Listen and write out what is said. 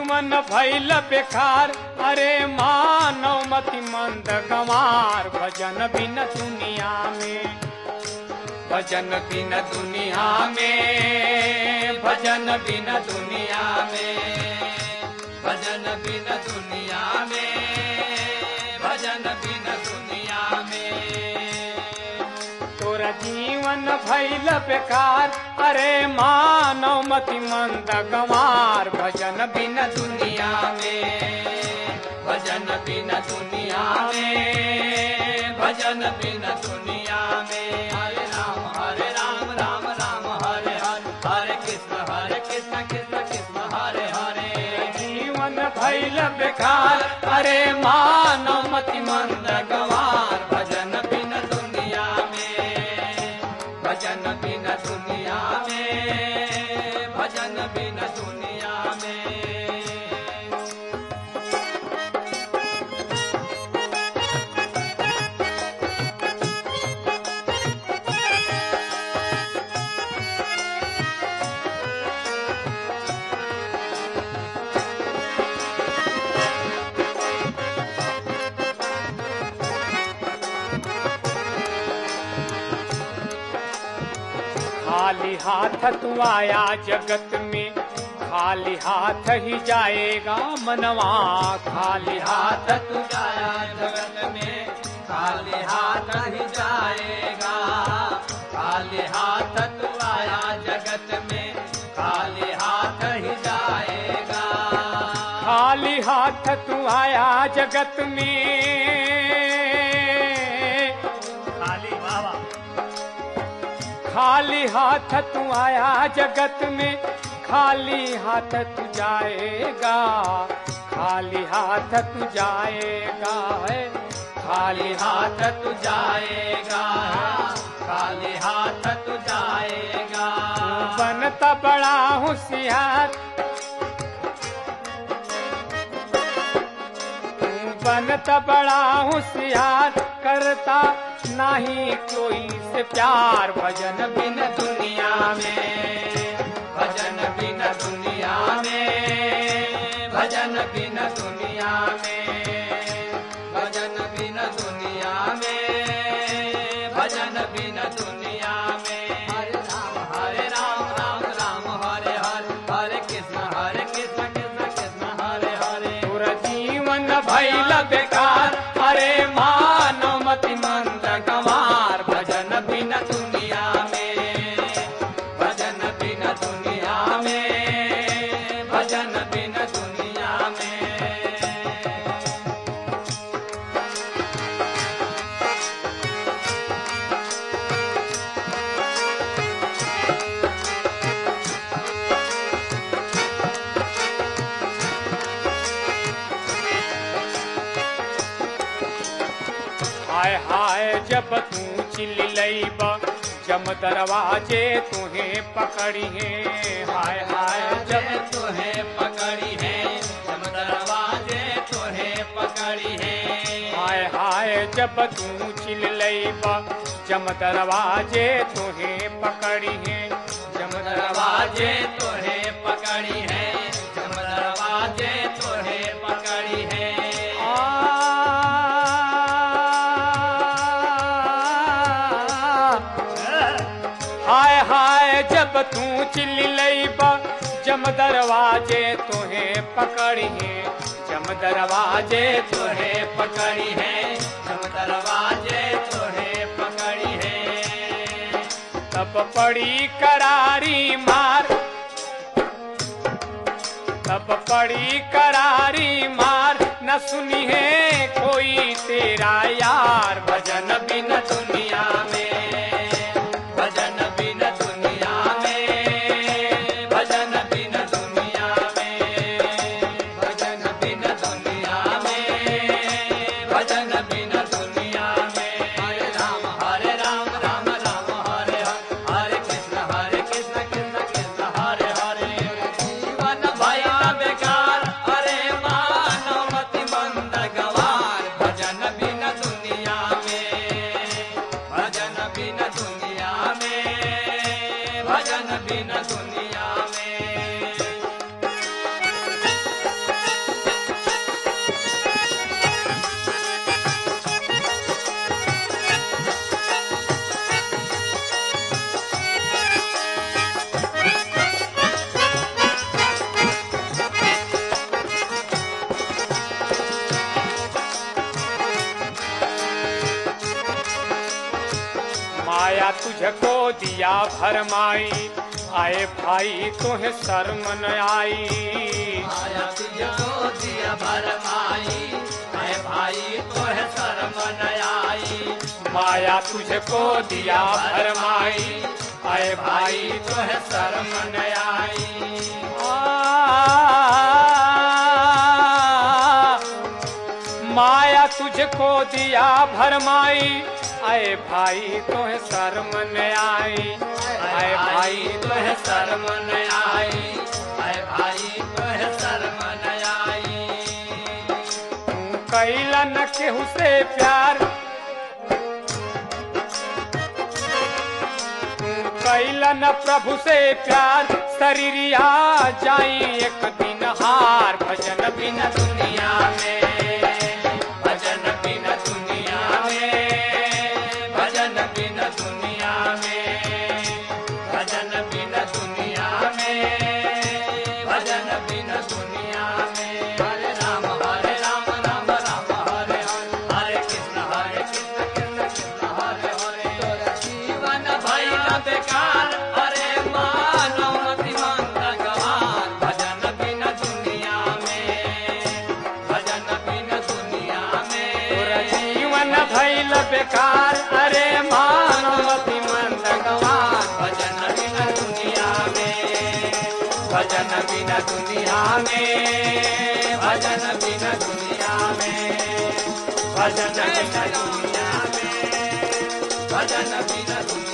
जीवन भइल बेकार, अरे मानव मति मंद गंवार। भजन बिन दुनिया में, भजन बिन दुनिया में, भजन बिन दुनिया में, भजन बिन दुनिया में, भजन बिन दुनिया में। तोरा जीवन भइल बेकार, अरे मानव मति मंद गंवार। भजन बिन दुनिया में, भजन बिन दुनिया में, भजन बिन दुनिया में। हरे राम राम राम हरे हरे, हरे कृष्ण कृष्ण कृष्ण हरे हरे। जीवन भइल बेकार, अरे मानव मति मंद गंवार। भजन बिन दुनिया में, भजन बिन दुनिया में, भजन बिन दुनिया में। खाली हाथ तू आया जगत में, खाली हाथ ही जाएगा मनवा। खाली हाथ तू आया जगत में, खाली हाथ ही जाएगा। खाली हाथ तू आया जगत में, खाली हाथ ही जाएगा। खाली हाथ तू आया जगत में, खाली हाथ तू आया जगत में, खाली हाथ तू जाएगा। खाली हाथ तू जाएगा, खाली हाथ तू जाएगा, खाली हाथ तू जाएगा। बनता बड़ा होशियार, बनता बड़ा होशियार, करता नहीं कोई से प्यार। भजन बिन दुनिया में, भजन बिन दुनिया में, भजन बिन दुनिया में, भजन बिन दुनिया में, भजन बिन दुनिया में। हरे राम राम राम हरे हरे, हरे कृष्ण कृष्ण हरे हरे। पूरा जीवन भइल बेकार, अरे मानव मति मंद गंवार। भजन बिन दुनिया में, भजन बिन दुनिया में, भजन बिन दुनिया में। हाय हाय जब तू चिल्लैब, जम दरवाजे तुम्हें पकड़ी है। हाय हाय जब तुम्हें पकड़ी है, जम दरवाजे तुम्हें पकड़ी है। हाय हाय जब तू चिल्लैब, जम दरवाजे तुम्हें पकड़ी है। जम दरवाजे तुम्हें पकड़ी है, जम दरवाजे तुम्हें पकड़ी है। हाय हाय जब तू चिल्लैब, जम दरवाजे तुम्हें पकड़ी है। जम दरवाजे तुम्हें पकड़ी है, जम दरवाजे तुम्हें पकड़ी है। तब पड़ी करारी मार, तब पड़ी करारी मार, न सुनी है कोई तेरा यार। भजन बिन दुनिया में, भजन बिन दुनिया में, भजन बिन दुनिया में, भजन बिन दुनिया में, भजन बिन दुनिया में। हरे राम राम राम हरे हरे, हरे कृष्ण कृष्ण हरे हरे। जीवन भइल बेकार, अरे मानव मति मंद गंवार। माया तुझको दिया भरमाई, आए भाई तुहे शर्म न आई। माया तुझको दिया भरमाई, आए भाई तुहे शर्म न आई। माया तुझको दिया भरमाई, आए भाई तुहे शर्म न आई। माया तुझको दिया भरमाई, आए भाई तुहे शर्म न आई। आए भाई तुहे शर्म न आई, आए भाई तुहे शर्म न आई। तू कैला न केहू से प्यार, तू कैला न प्रभु से प्यार, शरीरिया जाई एक दिन हार। भजन बिन दुनिया में, भजन बिन दुनिया में, भजन बिन दुनिया में, भजन बिन दुनिया में, भजन बिन दुनिया में। हरे राम राम राम हरे हरे, हरे कृष्ण कृष्ण कृष्ण हरे हरे। तोरा जीवन भइल बेकार, अरे मानव मति मंद गवार। भजन बिन दुनिया में, भजन बिन दुनिया में। तोरा जीवन भइल बेकार, अरे मानवती मंद गवार। भजन बिन दुनिया में, भजन बिन दुनिया में, भजन बिन दुनिया में, भजन बिन दुनिया में, भजन बिन दुनिया में।